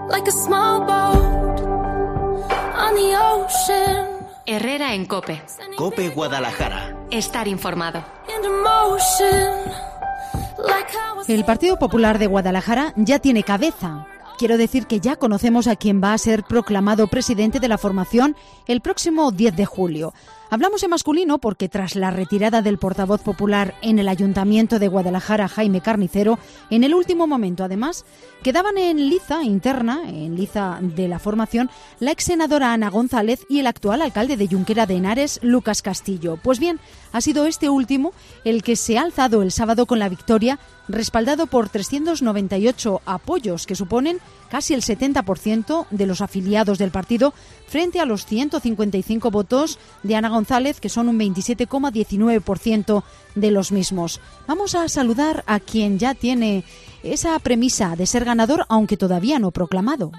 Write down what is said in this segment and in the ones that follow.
like a small boat on the ocean. Herrera en COPE. COPE Guadalajara. Estar informado. El Partido Popular de Guadalajara ya tiene cabeza. Quiero decir que ya conocemos a quien va a ser proclamado presidente de la formación el próximo 10 de julio. Hablamos en masculino porque tras la retirada del portavoz popular en el Ayuntamiento de Guadalajara, Jaime Carnicero, en el último momento, además, quedaban en liza interna, en liza de la formación, la ex senadora Ana González y el actual alcalde de Junquera de Henares, Lucas Castillo. Pues bien, ha sido este último el que se ha alzado el sábado con la victoria, respaldado por 398 apoyos, que suponen casi el 70% de los afiliados del partido, frente a los 155 votos de Ana González, que son un 27,19% de los mismos. Vamos a saludar a quien ya tiene esa premisa de ser ganador, aunque todavía no proclamado.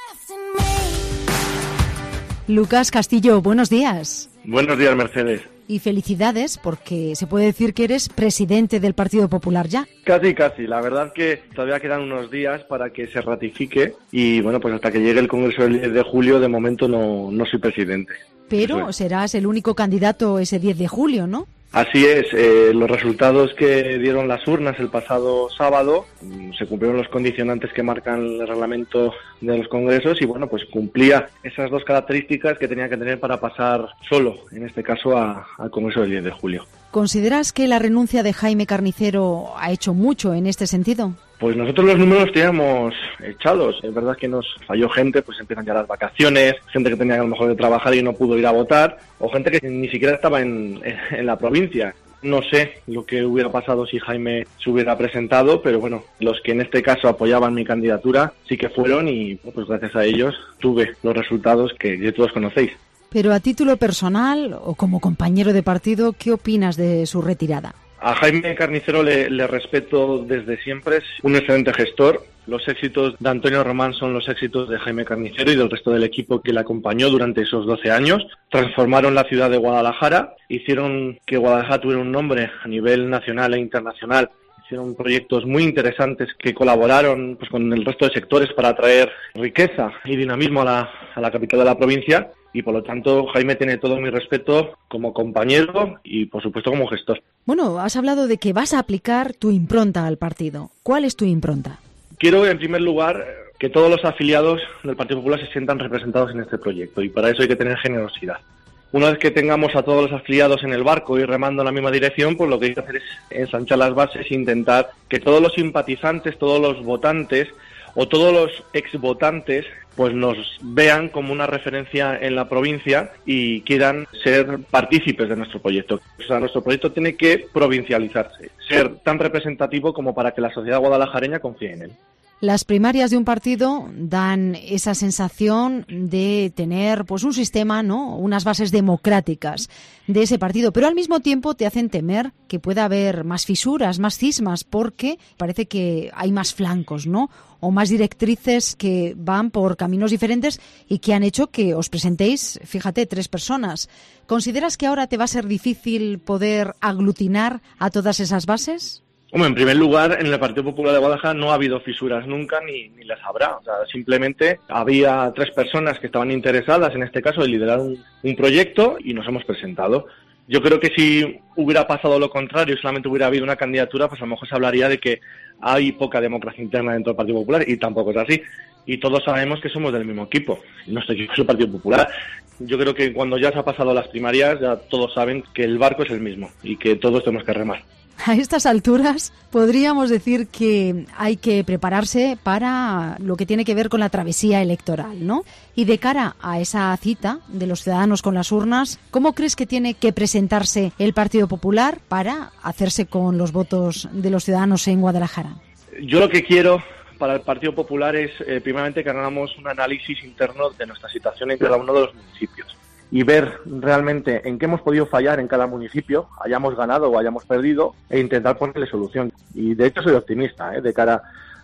Lucas Castillo, buenos días. Buenos días, Mercedes. Y felicidades, porque se puede decir que eres presidente del Partido Popular ya. Casi. La verdad que todavía quedan unos días para que se ratifique y, bueno, pues hasta que llegue el Congreso del 10 de julio, de momento no soy presidente. Pero serás el único candidato ese 10 de julio, ¿no? Así es, los resultados que dieron las urnas el pasado sábado, se cumplieron los condicionantes que marcan el reglamento de los congresos y, bueno, pues cumplía esas dos características que tenía que tener para pasar solo, en este caso, al Congreso del 10 de julio. ¿Consideras que la renuncia de Jaime Carnicero ha hecho mucho en este sentido? Pues nosotros los números teníamos echados. Es verdad que nos falló gente, pues empiezan ya las vacaciones, gente que tenía a lo mejor que trabajar y no pudo ir a votar, o gente que ni siquiera estaba en la provincia. No sé lo que hubiera pasado si Jaime se hubiera presentado, pero bueno, los que en este caso apoyaban mi candidatura sí que fueron y pues gracias a ellos tuve los resultados que ya todos conocéis. Pero a título personal o como compañero de partido, ¿qué opinas de su retirada? A Jaime Carnicero le respeto desde siempre, es un excelente gestor. Los éxitos de Antonio Román son los éxitos de Jaime Carnicero y del resto del equipo que le acompañó durante esos 12 años. Transformaron la ciudad de Guadalajara, hicieron que Guadalajara tuviera un nombre a nivel nacional e internacional. Hicieron proyectos muy interesantes que colaboraron pues, con el resto de sectores para atraer riqueza y dinamismo a la capital de la provincia. Y por lo tanto, Jaime tiene todo mi respeto como compañero y, por supuesto, como gestor. Bueno, has hablado de que vas a aplicar tu impronta al partido. ¿Cuál es tu impronta? Quiero, en primer lugar, que todos los afiliados del Partido Popular se sientan representados en este proyecto y para eso hay que tener generosidad. Una vez que tengamos a todos los afiliados en el barco y remando en la misma dirección, pues lo que hay que hacer es ensanchar las bases e intentar que todos los simpatizantes, todos los votantes o todos los exvotantes pues nos vean como una referencia en la provincia y quieran ser partícipes de nuestro proyecto. O sea, nuestro proyecto tiene que provincializarse, ser tan representativo como para que la sociedad guadalajareña confíe en él. Las primarias de un partido dan esa sensación de tener pues un sistema, ¿no? Unas bases democráticas de ese partido, pero al mismo tiempo te hacen temer que pueda haber más fisuras, más cismas, porque parece que hay más flancos, ¿no? O más directrices que van por caminos diferentes y que han hecho que os presentéis, fíjate, 3 personas. ¿Consideras que ahora te va a ser difícil poder aglutinar a todas esas bases? Hombre, en primer lugar, en el Partido Popular de Guadalajara no ha habido fisuras nunca ni las habrá. O sea, simplemente había 3 personas que estaban interesadas, en este caso, en liderar un proyecto y nos hemos presentado. Yo creo que si hubiera pasado lo contrario y solamente hubiera habido una candidatura, pues a lo mejor se hablaría de que hay poca democracia interna dentro del Partido Popular y tampoco es así. Y todos sabemos que somos del mismo equipo. Nuestro equipo es el Partido Popular. Yo creo que cuando ya se ha pasado las primarias, ya todos saben que el barco es el mismo y que todos tenemos que remar. A estas alturas podríamos decir que hay que prepararse para lo que tiene que ver con la travesía electoral, ¿no? Y de cara a esa cita de los ciudadanos con las urnas, ¿cómo crees que tiene que presentarse el Partido Popular para hacerse con los votos de los ciudadanos en Guadalajara? Yo lo que quiero para el Partido Popular es, primeramente, que hagamos un análisis interno de nuestra situación en cada uno de los municipios y ver realmente en qué hemos podido fallar en cada municipio, hayamos ganado o hayamos perdido, e intentar ponerle solución. Y de hecho soy optimista, de cara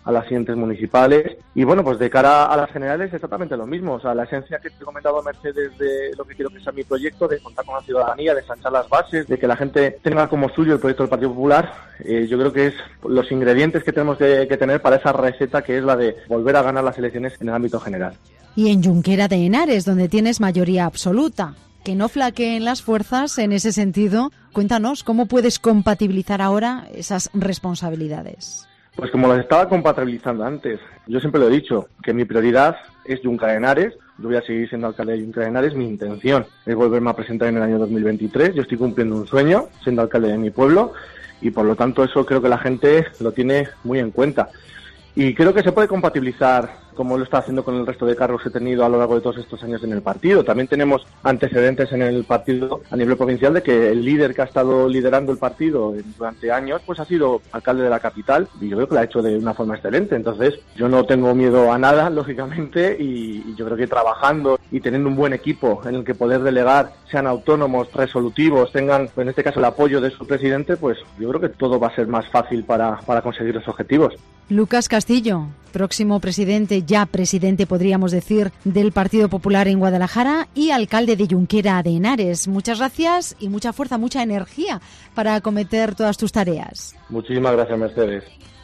a las siguientes municipales. Y bueno, pues de cara a las generales exactamente lo mismo. O sea, la esencia que te he comentado, Mercedes, de lo que quiero que sea mi proyecto, de contar con la ciudadanía, de ensanchar las bases, de que la gente tenga como suyo el proyecto del Partido Popular, yo creo que es los ingredientes que tenemos que tener para esa receta que es la de volver a ganar las elecciones en el ámbito general. Y en Junquera de Henares, donde tienes mayoría absoluta. Que no flaqueen las fuerzas en ese sentido. Cuéntanos, ¿cómo puedes compatibilizar ahora esas responsabilidades? Pues como las estaba compatibilizando antes. Yo siempre lo he dicho, que mi prioridad es Junquera de Henares. Yo voy a seguir siendo alcalde de Junquera de Henares. Mi intención es volverme a presentar en el año 2023. Yo estoy cumpliendo un sueño, siendo alcalde de mi pueblo, y por lo tanto eso creo que la gente lo tiene muy en cuenta. Y creo que se puede compatibilizar, como lo está haciendo con el resto de cargos que he tenido a lo largo de todos estos años en el partido. También tenemos antecedentes en el partido a nivel provincial de que el líder que ha estado liderando el partido durante años pues ha sido alcalde de la capital, y yo creo que lo ha hecho de una forma excelente. Entonces yo no tengo miedo a nada, lógicamente, y yo creo que trabajando y teniendo un buen equipo en el que poder delegar, sean autónomos, resolutivos, tengan en este caso el apoyo de su presidente, pues yo creo que todo va a ser más fácil para conseguir los objetivos. Lucas Castillo, próximo presidente, ya presidente podríamos decir, del Partido Popular en Guadalajara y alcalde de Junquera de Henares. Muchas gracias y mucha fuerza, mucha energía para acometer todas tus tareas. Muchísimas gracias, Mercedes.